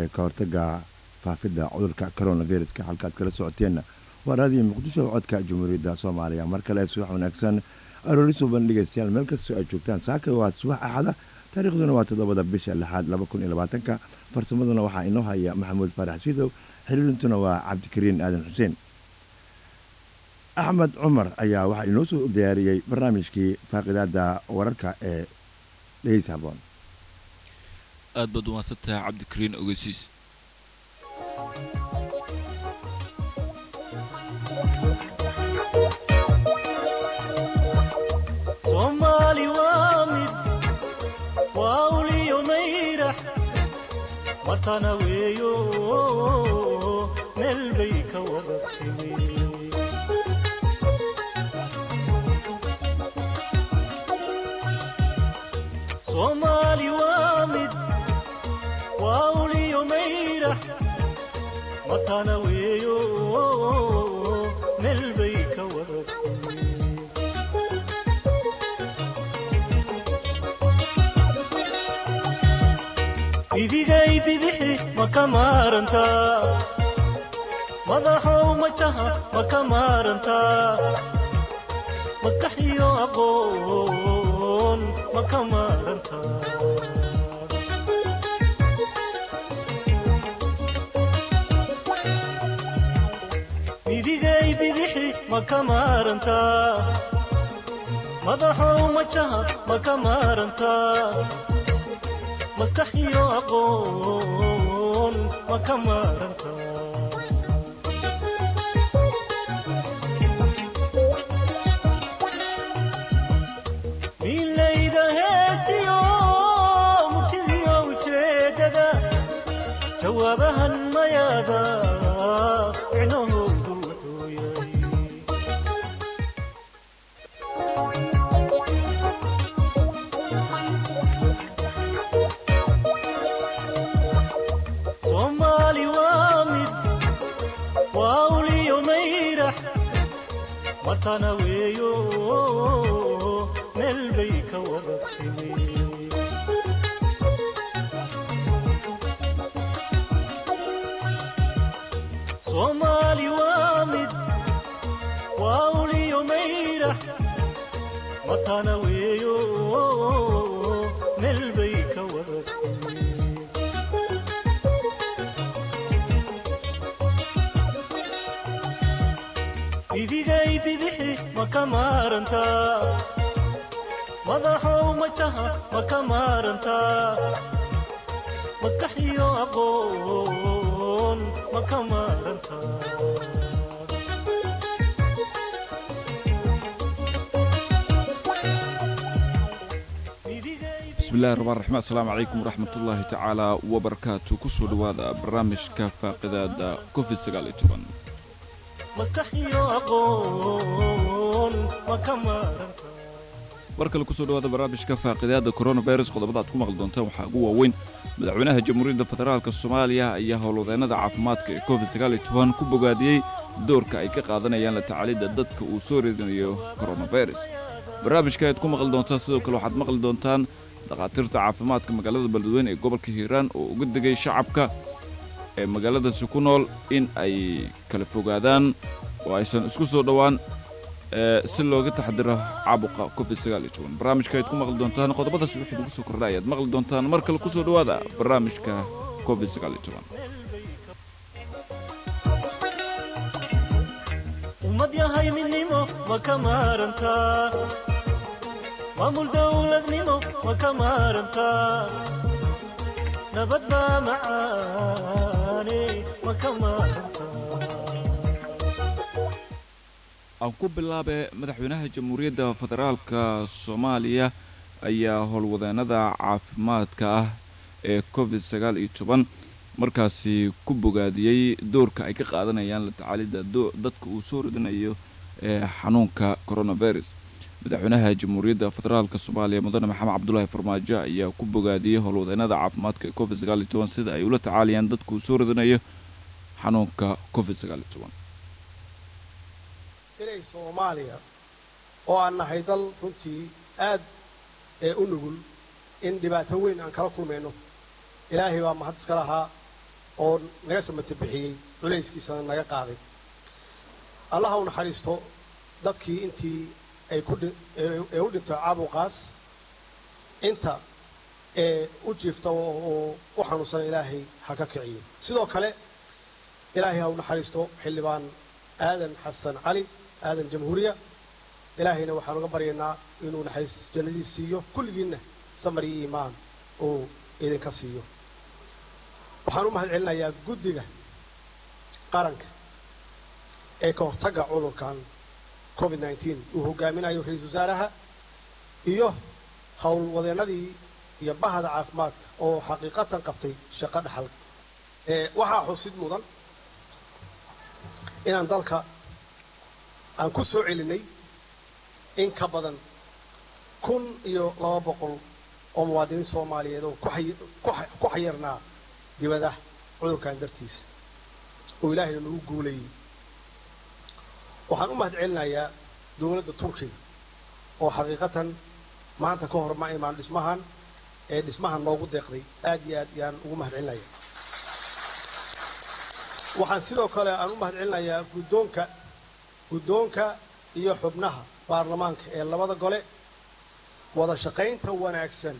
ka hortagga faafidda cudurka coronavirus-ka halkaad kala socoteena waa raadiyo muqdisho codka jamhuuriyadda Soomaaliya mar kale subax wanaagsan arooriso bandhigaystayaal meel kasta ay joogtaan saaka waa subax axada taariikhduna waa 7 bisha 6 2020 farsamaduna waxaa inoo haya Maxamuud Farax Sidow xiriirintuna waa Cabdikariin Aadan Xuseen Ahmed Umar ayaa waxa inoo soo diyaariyay barnaamijkii faaqidaada wararka ee Leysabon aad baad u maasantay Cabdikariin ogeysiis Somali wamid wauli yumayra watana weeyo melbayka wadaqtimi Somali wamid wauli yumayra watana weeyo melbayka wadaqtimi idigay bidixi makamaranta madaxow majaha makamaranta maskaxiyo aqoon makamaranta idigay bidixi makamaranta madaxow majaha makamaranta maskaxiyo aqoon makamaranta milayda heestiyo murtidiyo ujeedada jawaabahan mayaada icnohoodu wuxuu yahay Somali wamid wauli yumayra watana weeyo melbayka wadaqtimi Somali wamid wauli yumayra watana weeyo melbayka wadaqtimi idigay bidixi makamaranta madaxow majaha makamaranta maskaxiyo aqoon makamaranta bismillaahir rahmaanir rahiim assalaamu calaykum waraxmatullaahi tacaala wabarakaatu kusoo dhawaada barnaamijka faaqidaada COVID-19 maskaxiyo aqoon makamaranta markale kusoo dhawaada barnaamijka faaqidaada coronavirus qodobada aad ku maqli doontaan waxaa ugu waaweyn madaxweynaha jamhuuriyadda federaalka Soomaaliya ayaa howlwadeennada caafimaadka ee COVID-19 ku bogaadiyay doorka ay ka qaadanayaan la tacaalida dadka uu soo ridanayo coronavirus barnaamijka aad ku maqli doontaan sidoo kale waxaad maqli doontaan dhaqaatiirta caafimaadka magaalada Beledweyne ee gobolka Hiiraan oo uga digay shacabka ee magaalada ku nool in ay kala fogaadaan oo aysan isku soo dhawaan si looga taxadiro caabuqa COVID-19 barnaamijka aad ku maqli doontaan qodobadaas wixii ugu soo kordhay aad maqli doontaan markale ku soo dhawaada barnaamijka COVID-19 ummad yahay midnimo makamaranta maamul dawladnimo makamaranta nabad baa macaane makamaranta aan ku bilaabay madaxweynaha jamhuuriyadda federaalka Soomaaliya ayaa howlwadeennada caafimaadka ah ee COVID-19 markaasi ku bogaadiyay doorka ay ka qaadanayaan la tacaalida dadka uu soo ridanayo ee xanuunka coronavirus madaxweynaha jamhuuriyadda federaalka Soomaaliya mudane Maxamed Cabdullaahi Farmaajo ayaa ku bogaadiyay howlwadeennada caafimaadka ee COVID-19 sida ay ula tacaaliyaan dadka uu soo ridanayo xanuunka COVID-19 inay Soomaaliya oo aan nahay dal runtii aad u nugul in dhibaato weyn aan kala kulmayno ilaahay waa mahad iska lahaa oo naga samata bixiyay culayskiisana naga qaaday allah uu naxariisto dadkii intii ay u dhinto caabuqaas inta u jiifta oo u xanuunsan ilaahay ha ka kiciyo sidoo kale ilaahay ha u naxariisto xildhibaan aadan xasan cali aadan jamhuuriya ilaahayna waxaan uga baryaynaa inuu naxariis jannadiisa siiyo kulligiinna samar iyo iimaan oo idinka siiyo waxaan u mahadcelinayaa guddiga qaranka ee ka hortagga cudurkan COVID-19 uu hogaaminayo ra'iisul wasaaraha iyo howlwadeenadii iyo bahda caafimaadka oo xaqiiqatan qabtay shaqo dhaxal waxaa xusid mudan inaan dalka aan ku soo celinay in ka badan 1,200 oo muwaadiniin Soomaaliyeed oo ku xayirnaa dibadda cudurkan dartiisa oo Ilaahay nagu guuleeyay waxaan u mahadcelinayaa dawladda Turkiga oo xaqiiqatan maanta ka hor ma imaan dhismahan noogu deeqday aad iyo aad yaan ugu mahadcelinayaa waxaan sidoo kale aan u mahadcelinayaa guddoonka iyo xubnaha baarlamaanka ee labada gole wada shaqaynta wanaagsan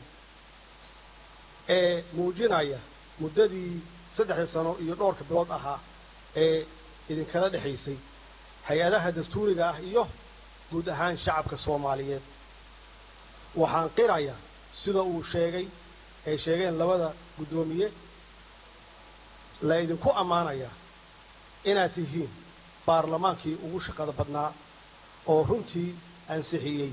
ee muujinaya muddadii 3 sano iyo dhowrka bilood ahaa ee idinkala dhaxaysay hay-adaha dastuuriga ah iyo guud ahaan shacabka Soomaaliyeed waxaan qirayaa sida uu sheegeen labada guddoomiye la idinku amaanaya inaad tihiin baarlamaankii ugu shaqada badnaa oo runtii ansixiyay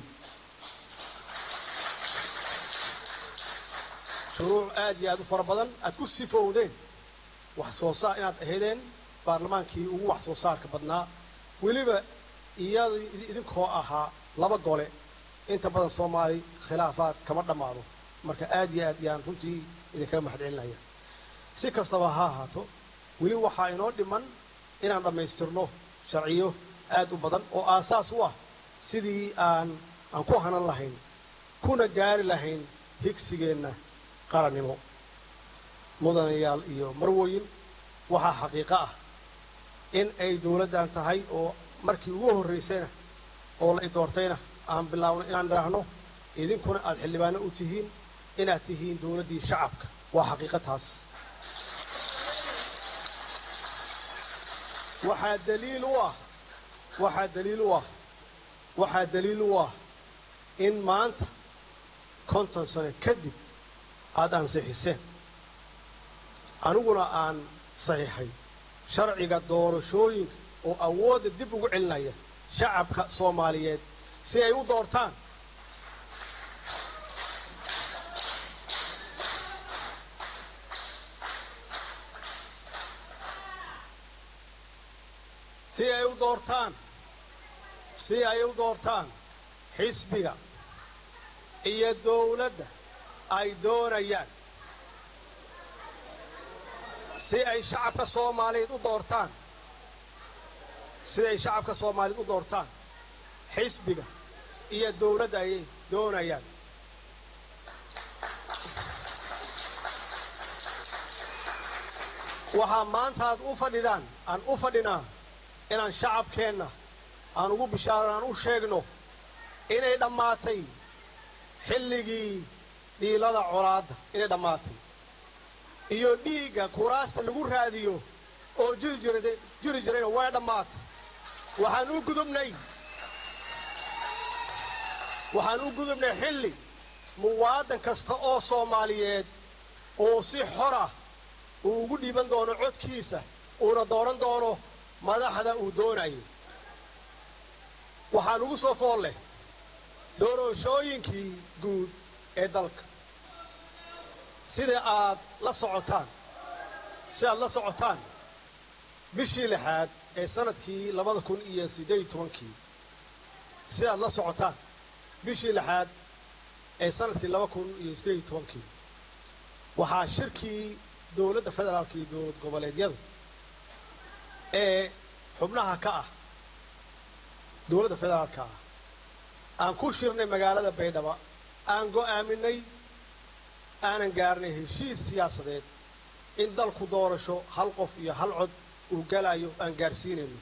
shuruuc aad iyo aad u fara badan aad ku sifowdeen wax soo saar inaad ahaydeen baarlamaankii ugu wax soo saarka badnaa weliba idinkoo ahaa laba gole inta badan Soomaali khilaafaad kama dhamaado marka aad iyo aad yaan runtii idinka mahadcelinaya si kastaba ha ahaato weli waxaa inoo dhiman inaan dhamaystirno sharciyo aad u badan oo aasaas u ah sidii aan ku hanan lahayn kuna gaari lahayn higsigeena qarannimo mudanayaal iyo marwooyin waxaa xaqiiqo ah in ay dawladdan tahay oo markii ugu horeysayna oo la doortayna aan bilaawno inaan raahno idinkuna aad xildhibaano u tihiin inaad tihiin dawladdii shacabka waa xaqiiqataas waxaa daliil u ah in maanta 50 sano kadib aad ansixiseen aniguna aan saxiixay sharciga doorashooyinka oo awoodda dib ugu celinaya shacabka Soomaaliyeed si ay u doortaan si ay u doortaan xisbiga iyo dawladda ay doonayaan si ay shacabka Soomaaliyeed u doortaan xisbiga iyo dawladda ay doonayaan waxaa maanta aad u fadhinaa inaan shacabkeenna aan ugu bishaaraan u sheegno inay dhammaatay xilligii dhiilada colaadda inay dhammaatay iyo dhiigga kuraasta lagu raadiyo oo jiri jirayna way dhammaatay waxaan u gudubnay xilli muwaadin kasta oo Soomaaliyeed oo si xor ah uu ugu dhiiban doono codkiisa uuna dooran doono madaxda uu doonayo waxaan ugu soo foolleh doorashooyinkii guud ee dalka sida aad la socotaan bishii 6 ee sanadkii 2018 sida aad la socotaan bishii 6 ee sanadkii 2018 waxaa shirkii dawladda federaalka iyo dawlad goboleedyada ee xubnaha ka ah dawladda federaalka ah aan ku shirnay magaalada Baydhabo aan go'aaminay aanan gaarnay heshiis siyaasadeed in dalku doorasho hal qof iyo hal cod uu galayo aan gaarsiinayno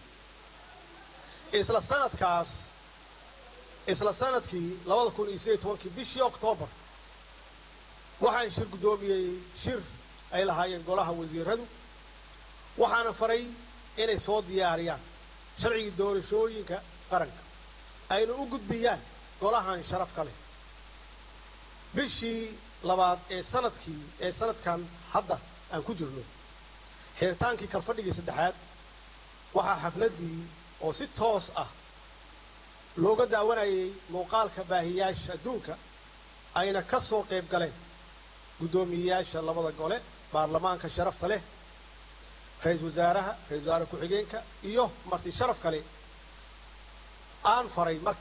isla sanadkii 2018 bishii Oktoobar waxaan shir gudoomiyay shir ay lahaayeen golaha wasiiradu waxaana faray inay soo diyaariyaan sharciga doorashooyinka qaranka ayna u gudbiyaan golahan sharaf kale bishii labaad ee sanadkan hadda aan ku jirno xirtaankii kalfadhigii saddexaad waxa xafladii oo si toos ah looga daawanayay muuqaalka baahiyaasha adduunka ayna ka soo qayb galeen gudoomiyaasha labada gole baarlamaanka sharafta leh ra'iisul wasaare ku-xigeenka iyo marti sharaf kale aan faray mar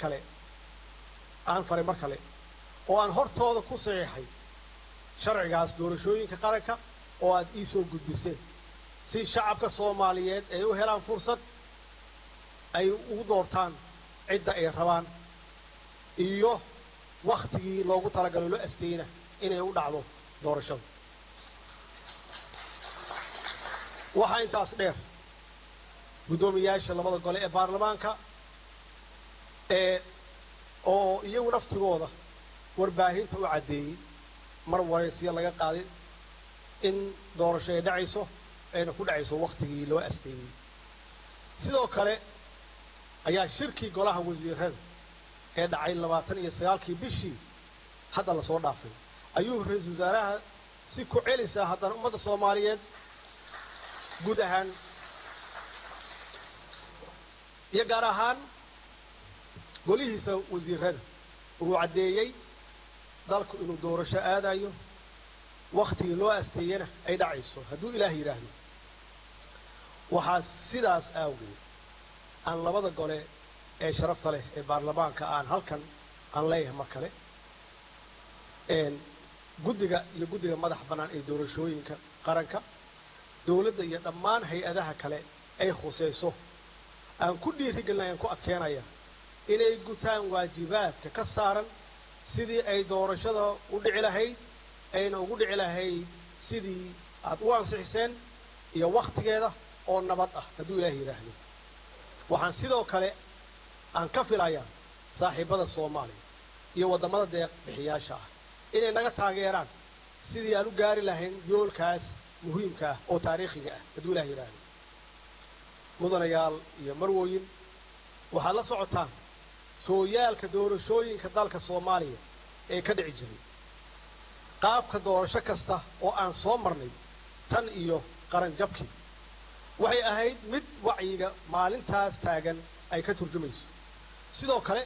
kale oo aan hortooda ku saxiixay sharcigaas doorashooyinka qaranka oo aad ii soo gudbiseen si shacabka Soomaaliyeed ay u helaan fursad ay ugu doortaan cidda ay rabaan iyo waqtigii loogu talagalay loo asteeyna inay u dhacdo doorashada waxa intaas dheer gudoomiyaasha labada gole ee baarlamaanka oo iyagu naftigooda warbaahinta u cadeeyay mar wareysiyo laga qaaday in doorasho ay dhacayso ayna ku dhacayso waqtigii loo asteeyay sidoo kale ayaa shirkii golaha wasiirada ee dhacay 29kii bishii hadda la soo dhaafay ayuu ra'iisul wasaaraha si ku celisa haddana ummadda Soomaaliyeed guud ahaan iyo gaar ahaan golihiisa wasiirada uu cadeeyay dalku inuu doorasho aadayo waqtigii loo asteeyana ay dhacayso hadduu Ilaahay yiraahdo waxaa sidaas awgeed aan labada gole ee sharafta leh ee baarlamaanka aan halkan aan leeyahay mar kale guddiga madax bannaan ee doorashooyinka qaranka dawladda iyo dhammaan hay'adaha kale ay khusayso aan ku dhiirigelinayaa ku adkeenaya inay gutaan waajibaadka ka saaran sidii ay doorashada u dhici lahayd ayna ugu dhici lahayd sidii aad u ansixiseen iyo waqtigeeda oo nabad ah hadduu Ilaahay yiraahdo waxaan sidoo kale aan ka filayaa saaxiibada Soomaaliya iyo wadamada deeq bixiyaasha ah inay naga taageeraan sidii aan u gaari lahayn yoolkaas muhiimka ah oo taariikhiga ah hadduu Ilaahay yiraahdo mudanayaal iyo marwooyin waxaa la socotaan sooyaalka doorashooyinka dalka Soomaaliya ee ka dhici jiray qaabka doorasho kasta oo aan soo marnay tan iyo qaran jabkii waxay ahayd mid wacyiga maalintaas taagan ay ka turjumayso sidoo kale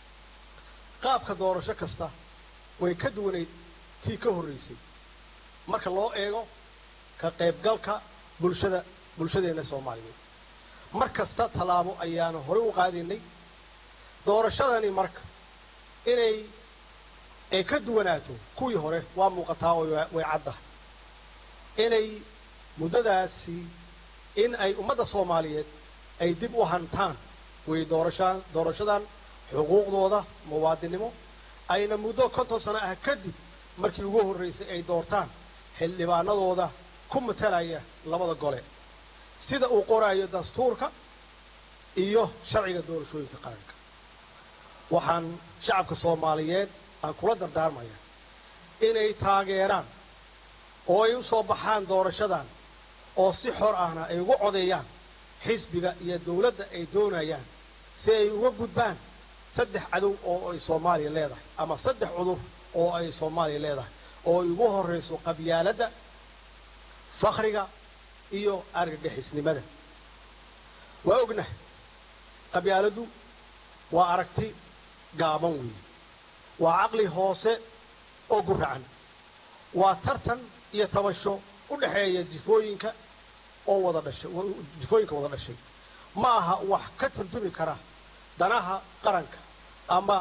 qaabka doorasho kasta way ka duwaneyd tii ka horeysay marka loo eego ka qaybgalka bulshadeena Soomaaliyeed markasta talaabo ayaana hore u qaadinay doorashadani marka inay ka duwanaato kuwii hore waa muuqataa oo way cadda inay muddadaasi in ay ummadda Soomaaliyeed ay dib u hantaan way doorashadan xuquuqdooda muwaadinimo ayna muddo 50 sano ah kadib markii ugu horeysay ay doortaan xildhibaanadooda ku matalaya labada gole sida uu qorayo dastuurka iyo sharciga doorashooyinka qaranka waxaan shacabka Soomaaliyeed aan kula dardaarmaya inay taageeraan oo ay u soo baxaan doorashadan oo si xor ahna ay ugu codeeyaan xisbiga iyo dawladda ay doonayaan si ay uga gudbaan saddex cadow oo ay Soomaaliya leedahay ama saddex cudur oo ay Soomaaliya leedahay oo ugu horeyso qabyaaladda faqriga iyo argagixisnimada waa ognahay qabyaaladu waa aragti gaaban weey waa aqli hoose oo guracan waa tartan iyo tabasho u dhaxeeya jifooyinka oo wada dhashay ma aha wax ka turjumi kara danaha qaranka ama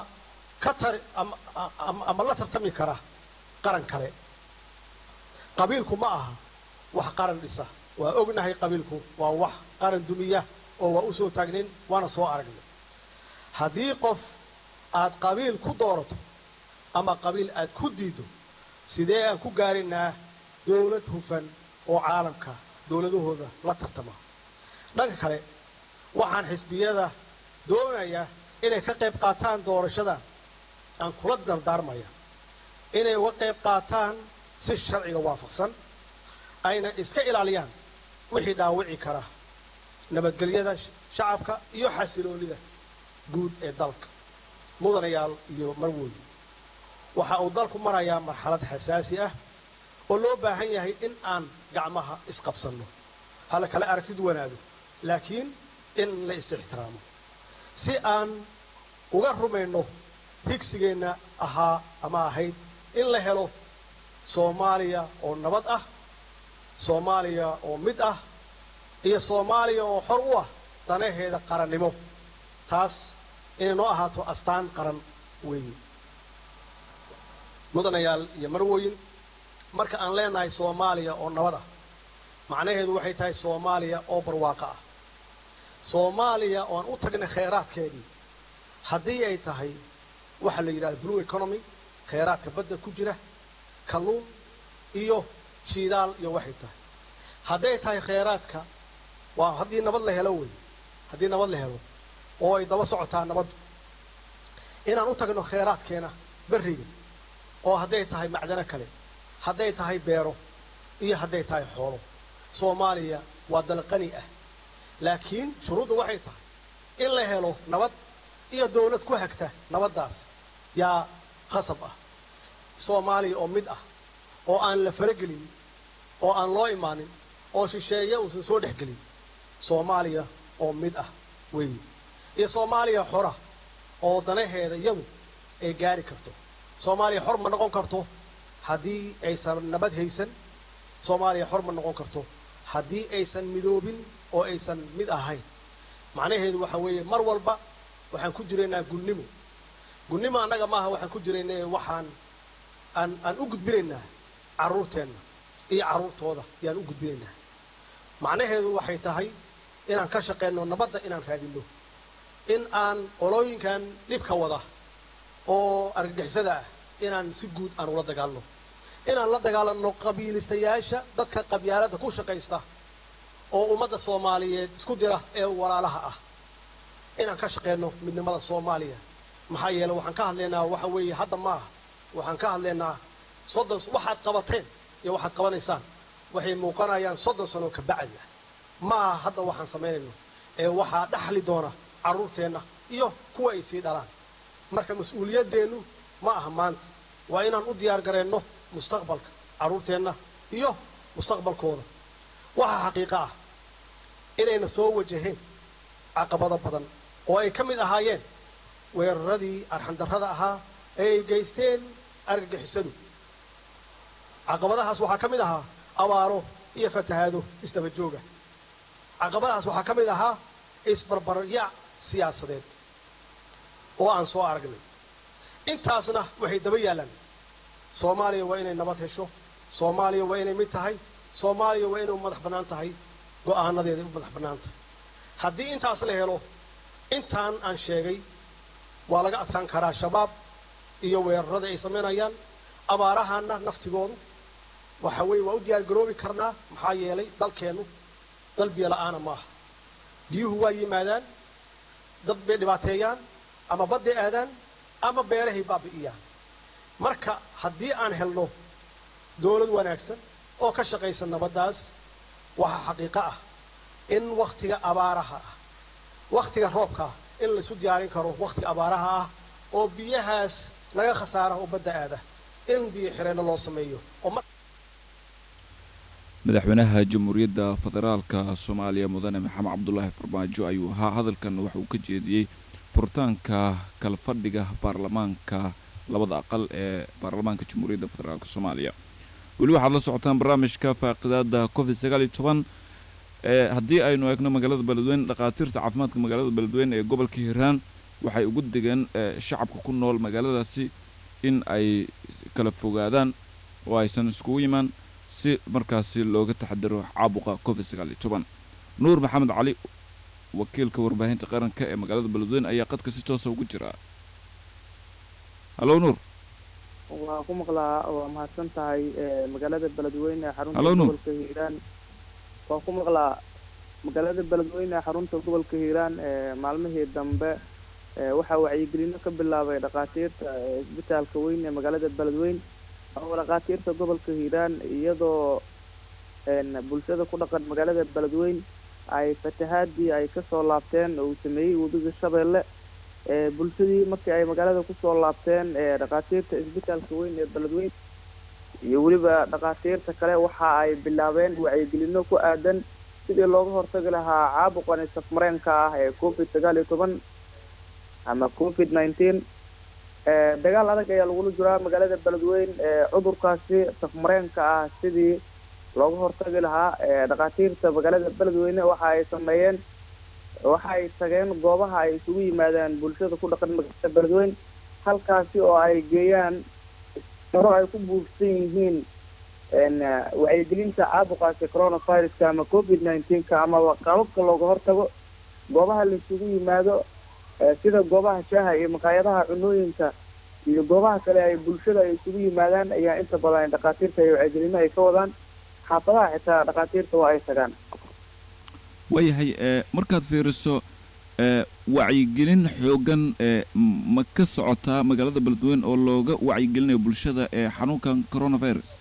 la tartami kara qaran kale qabiilku ma aha wax qaran dhisa waa ognahay qabiilku waa wax qaran dumiya oo waa u soo taagnin waana soo aragnay haddii qof aad qabiil ku doorato ama qabiil aad ku diido sidee aan ku gaarinaa dawlad hufan oo caalamka dowladahooda la tartama dhanka kale waxaan xisbiyada doonaya inay ka qayb qaataan doorashada aan kula dardaarmaya inay uga qayb qaataan si sharciga waafaqsan ayna iska ilaaliyaan wixii dhaawici kara nabadgelyada shacabka iyo xasiloonida guud ee dalka mudanayaal iyo marwooyin waxa uu dalku marayaa marxalad xasaasi ah oo loo baahan yahay in aan gacmaha isqabsanno hala kala aragtid wanaado laakiin in la is ixtiraamo si aan uga rumayno higsigeena ahaa ama ahayd in la helo Soomaaliya oo nabad ah Soomaaliya oo mid ah iyo Soomaaliya oo xor u ah danaheeda qarannimo taas inay noo ahaato astaan qaran weyn mudanayaal iyo marwooyin marka aan leenahay Soomaaliya oo nabad ah macnaheedu waxay tahay Soomaaliya oo barwaaqo ah Soomaaliya oo aan u tagnay kheyraadkeedii haddii ay tahay waxa la yiraahdo blue economy kheyraadka badda ku jira kalluun iyo shidaal iyo waxay tahay hadday tahay kheyraadka waa haddii nabad la helo weey haddii nabad la helo oo ay daba socotaa nabad inaan u tagno kheyraadkeena bariga oo hadday tahay macdana kale hadday tahay beero iyo hadday tahay xoolo Soomaaliya waa dal qani ah laakiin shuruudu waxay tahay in la helo nabad iyo dawlad ku hagta nabadaas yaa khasab ah Soomaaliya oo mid ah oo aan la faragelin oo aan loo imaanin oo shisheeye uu soo dhaxgelin Soomaaliya oo mid ah weey iyo Soomaaliya xora oo danaheeda iyadu ay gaari karto Soomaaliya xor ma noqon karto haddii aysan nabad haysan Soomaaliya xor ma noqon karto haddii aysan midoobin oo aysan mid ahayn macnaheedu waxa weeye mar walba waxaan ku jireynaa gunnimo anaga maaha waxaan ku jireynaa waxaan aan u gudbinaynaa caruurteena iyo caruurtooda yaan u gudbinaynaa macnaheedu waxay tahay inaan ka shaqeyno nabadda inaan raadino in aan qolooyinkan dhibka wada oo argagixisada ah inaan si guud aan ula dagaalno inaan la dagaalano qabiilistayaasha dadka qabyaalada ku shaqeysta oo ummadda Soomaaliyeed isku dira ee walaalaha ah inaan ka shaqeyno midnimada Soomaaliya maxaa yeelay waxaan ka hadlaynaa waxa weeye hadda maaha waxaan ka hadlaynaa soddon waxaad qabateen iyo waxaad qabanaysaan waxay muuqanayaan 30 sano ka bacdi ma hadda waxaan sameynayno ee waxa dhaxli doona caruurteena iyo kuwa ay sii dhalaan marka mas'uuliyadeenu ma aha maanta waa inaan u diyaar gareyno mustaqbalka caruurteena iyo mustaqbalkooda waxa xaqiiqo ah inayna soo wajaheen caqabado badan oo ay kamid ahaayeen weeraradii arxandarrada ahaa ay geysteen argagixisadu caqabadahaas waxa kamid ahaa abaaro iyo fatahaado isdaba jooga caqabadahaas waxa kamid ahaa isbarbaryac siyaasadeed oo aan soo aragnay intaasna waxay daba yaalaan Soomaaliya waa inay nabad hesho Soomaaliya waa inay mid tahay Soomaaliya waa inay madax banaan tahay go'aanadeeda madax banaan tahay haddii intaas la helo intaan aan sheegay waa laga adkaan karaa shabaab iyo weerarada ay sameynayaan abaarahana naftigoodu waxa weey waa u diyaar garoobi karnaa maxaa yeelay dalkeenu qalbiga la'aana maaha biyuhu waa yimaadaan dad bay dhibaateeyaan ama badda aadaan ama beerahay baabi'iyaan marka haddii aan helno dawlad wanaagsan oo ka shaqeysa nabadaas waxa xaqiiqo ah in waqtiga abaaraha ah waqtiga roobka in la isu diyaarin karo waqtiga abaaraha ah oo biyahaas laga khasaaro oo badda aada in biyo xireen loo sameeyo oo madaxweynaha jamhuuriyadda federaalka Soomaaliya mudane Maxamed Cabdullaahi Farmaajo ayuu ahaa hadalkan waxa uu ka jeediyay furitaanka kala fadhiga baarlamaanka labada aqal ee baarlamaanka jamhuuriyadda federaalka Soomaaliya wali waxaad la socotaan barnaamijka faaqidaada COVID-19 haddii aynu eegno magaalada Beledweyne dhaqaatiirta caafimaadka magaalada Beledweyne ee gobolka Hiiraan waxay ugu digeen shacabka ku nool magaaladaasi in ay kala fogaadaan oo aysan isku yimaan si markaasi looga taxadiro caabuqa COVID-19 Nuur Maxamed Cali wakiilka warbaahinta qaranka ee magaalada Beledweyne ayaa qadka si toos ah ugu jira Hello Nuur waa ku maqlaa waa mahadsan tahay magaalada beledweyne ee xarunta Hello, Nuur. gobolka hiiraan waa ku maqlaa magaalada beledweyne ee xarunta gobolka hiiraan maalmihii dambe waxaa wacyigelino ka bilaabay dhakhaatiirta isbitaalka weyn ee magaalada beledweyne oo dhakhaatiirta gobolka hiiraan iyadoo bulshada ku dhaqan magaalada beledweyne ay fatahaadii ay kasoo laabteen oo uu sameeyey webiga shabeelle bulshadii markii ay magaalada kusoo laabteen dhakhaatiirta isbitaalka weyn ee beledweyne iyo weliba dhakhaatiirta kale waxa ay bilaabeen wacyigelino ku aadan sidii looga hortagi lahaa caabuqani safmareenka ah ee COVID-19 ama COVID-19 dagaal adag ayaa lagula jiraa magaalada beledweyne cudurkaasi safmareenka ah sidii looga hortagi lahaa dhakhaatiirta magaalada beledweyne waxa ay sameeyeen waxa ay tageen goobaha ay isugu yimaadaan bulshada ku dhaqan magaalada beledweyne halkaasi oo ay geeyaan daro ay ku buufsan yihiin wacyigelinta caabuqaasi coronaviruska ama COVID-19 ama qaababka looga hortago goobaha la isugu yimaado sida goobaha shaaha iyo maqaayadaha cunooyinka iyo goobaha kale ay bulshada ay isugu yimaadaan ayaa inta badan dhakhaatiirta iyo wacyigelino ay ka wadaan xaafadaha xitaa dhakhaatiirta waa ay tagaan waayahay markaad fiiriso wacyigelin xoogan ma ka socotaa magaalada beledweyne oo looga wacyigelinayo bulshada xanuunkan coronavirus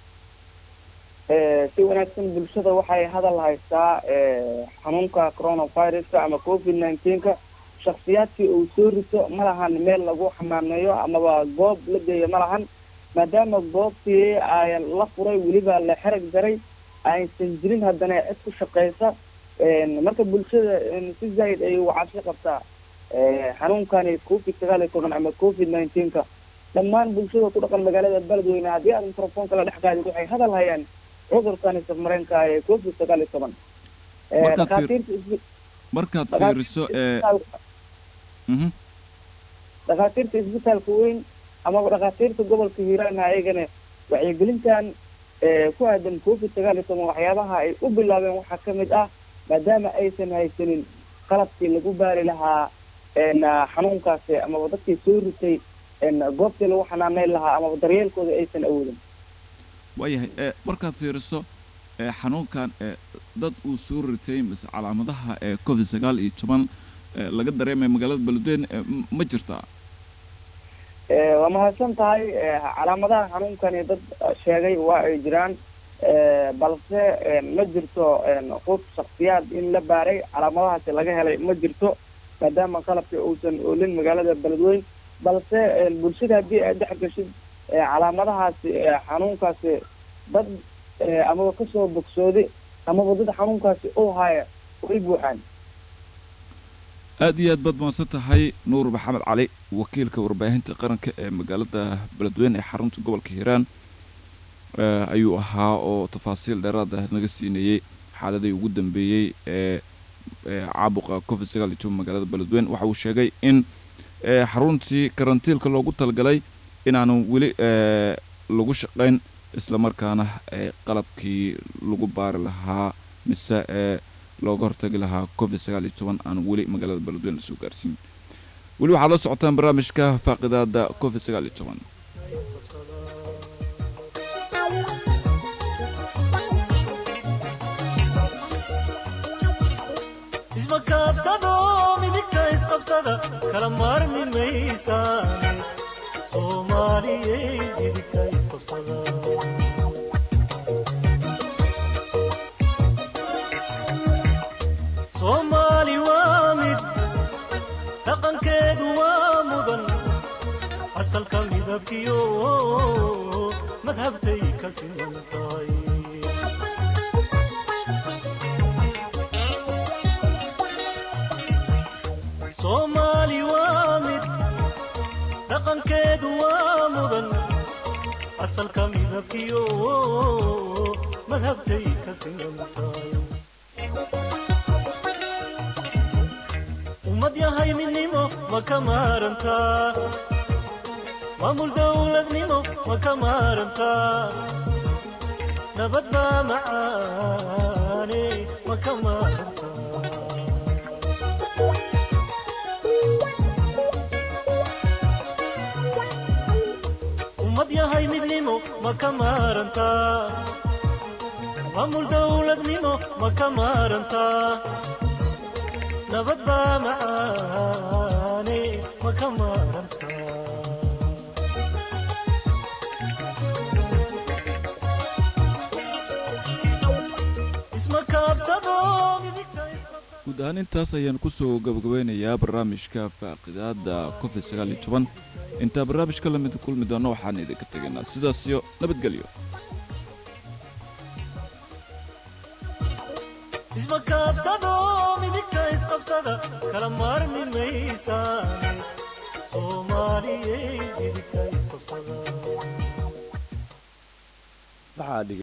si wanaagsan bulshada waxay hadal haystaa xanuunka coronaviruska ama COVID-19 shakhsiyaadkii uu soo rito ma lahan meel lagu xamaameeyo amaba goob la geeyo ma lahan maadaama goobtii ay la furay weliba la xerag jaray aysan jirin haddana cid ku shaqeysa marka bulshada si zaid ay u cabsi qabtaa xanuunkani COVID-19 ama COVID-19 dhammaan bulshada ku dhaqan magaalada beledweyne haddii aad mikrofoonka la dhex qaadid waxay hadal hayaan cudurkani safmareenka ee COVID-19 markaad fiiriso dhakhaatiirta isbitaalka weyn amaba dhakhaatiirta gobolka hiiraan ayagana wacyigelintan ku aadan COVID-19 waxyaabaha ay u bilaabeen waxaa ka mid ah maadaama aysan haysanin qalabkii lagu baari lahaa xanuunkaasi amaba dadkii soo ritay goobtii lagu xanaaneyn lahaa amaba daryeelkooda aysan awoodin waayahay markaad fiiriso xanuunkan dad uu soo ritay mise calaamadaha COVID-19 laga dareemaya magaalada beledweyne ma jirtaa waa mahadsan tahay calaamadaha xanuunkani dad sheegay waa ay jiraan balse ma jirto qof shakhsiyaad in la baaray calaamadahaasi laga helay ma jirto maadaama qalabka uusan oolin magaalada beledweyne balse bulshada haddii ay dhex gashid calaamadahaasi xanuunkaasi dad amaba kasoo bogsooday amaba dad xanuunkaasi uu haya way buuxaan aad iyo aad baad mahadsan tahay nuur maxamed cali wakiilka warbaahinta qaranka ee magaalada beledweyne ee xarunta gobolka hiiraan ayuu ahaa oo tafaasiil dheeraad ah naga siinayey xaaladii ugu dambeeyey ee caabuqa COVID-19 magaalada beledweyne waxa uu sheegay in xaruntii karantiilka loogu talgalay inaanu weli lagu shaqayn isla markaana qalabkii lagu baari lahaa mise looga hortagi lahaa COVID-19 aan weli magaalada beledweyne soo gaarsiin weli waxaad la socotaan barnaamijka faaqidaada COVID-19 ismakaabsado midigta isqabsada kala maarmi maysaan soomaaliyey midigta isqabsada soomaali waa mid dhaqankeedu waa mudan asalka midabkiyo madhabtay ka siman tahay soomaali waa mid dhaqankeedu waa mudan asalka midabkiyo madhabtay ka siman tahay ummad yahay midnimo ma ka maarantaa maamul dowladnimo ma ka maarantaa nabad baa macaane ma ka maarantaa ummad yahay maaranta maamul dawladnimo ma ka maaranta nabad baa macaane ma ka maaranta isma kaabsado guud ahaan intaas ayaan ku soo gabagabeynayaa barnaamijka faaqidaada COVID-19 inta barnaamijka la mid kulmi doono waxaan idinka tegaynaa sidaas iyo nabadgelyo isma kaabsado midigta isqabsada kala maarmi maysaan Soomaaliyey midigta isqabsada